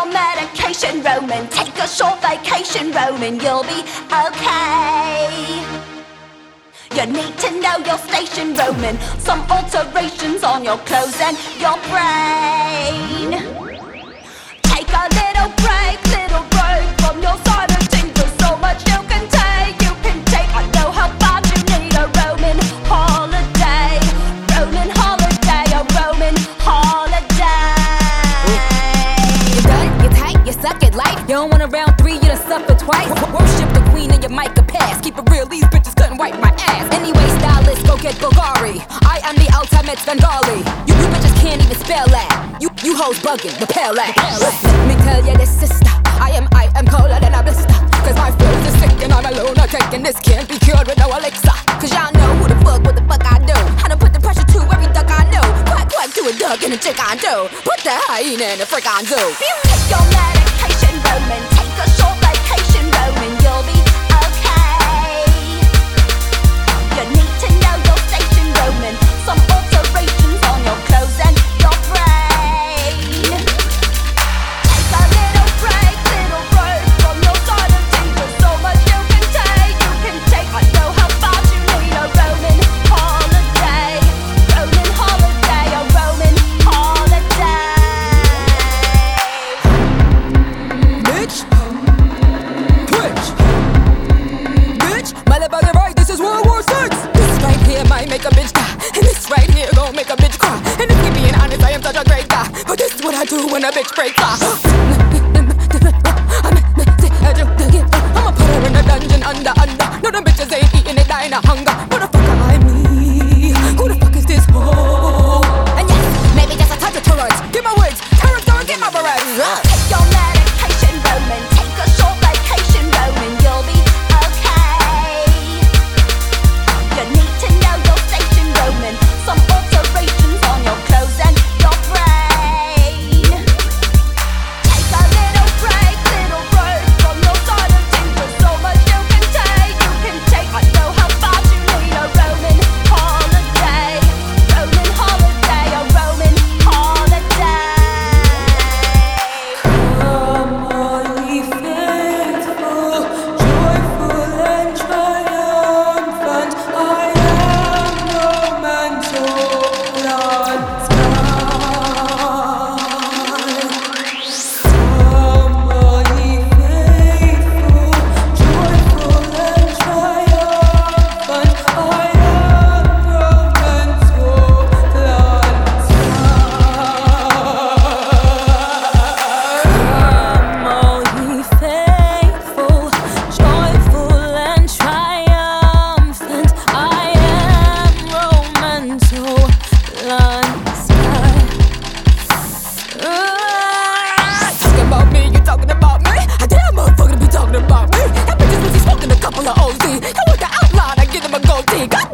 your medication, Roman. Take a short vacation, Roman. You'll be okay. You need to know your station, Roman. Some alterations on your clothes and your brain. Take a little break from your side of things. There's so much you can take. I know how bad you need a Roman holiday. Roman holiday, a Roman holiday. You done, you tight, you suck at life. You don't want a round three, you done suffer twice. Worship the queen and your mic a pass. Keep it real, these bitches couldn't wipe my ass. Anyway, stylist, go get Bulgari. I am the ultimate Svengali. You bitches can't even spell that. You hoes bugging, the pale ass. Let me tell you this, sister, I am colder than a blister. Cause my flows is sick and I'm a lunatic. And this can't be cured with no elixir. Cause y'all know what the fuck I do. I done put the pressure to every duck I know. Quack to a duck and a chick I do. Put the hyena in the frick I do. You take your medication, Roman. Take a short vacation, Roman. You'll be okay. You need to know your station, Roman. Some alterations on your clothes and your brain. Take a little break from your side of things. There's so much you can take. I know how bad you need a Roman holiday. Roman holiday, a Roman holiday. Bitch, twitch, bitch, my left body right, this is World War VI. This right here might make a bitch die, and this right here gon' make a bitch cry. And if you're being honest, I am such a great guy, but this is what I do when a bitch breaks off. I'ma put her in a dungeon under. No, them bitches ain't eating, they dying of hunger. What the fuck am I me? Who the fuck is this hoe? And yes, maybe just a touch of Tourette's. Get my words, Terrence, don't get my barrettes. Take your medication, Roman. Take a short vacation, Roman. You'll be okay. You need to know your station, Roman. Some alterations on your clothes and your brain. Take a little break from your side of things. There's so much you can take. I know how bad you need a Roman holiday. Roman holiday, a Roman holiday. Come all ye faithful, joyful and triumphant. I am no man so God's Come all ye faithful, joyful and triumphant. I am no man so God's Come all ye faithful, joyful and triumphant. I am Roman to Talking about me, you talking about me? I damn motherfucker be talking about me. That bitch is busy smoking a couple of OZ. I want the outline, I give them a gold D.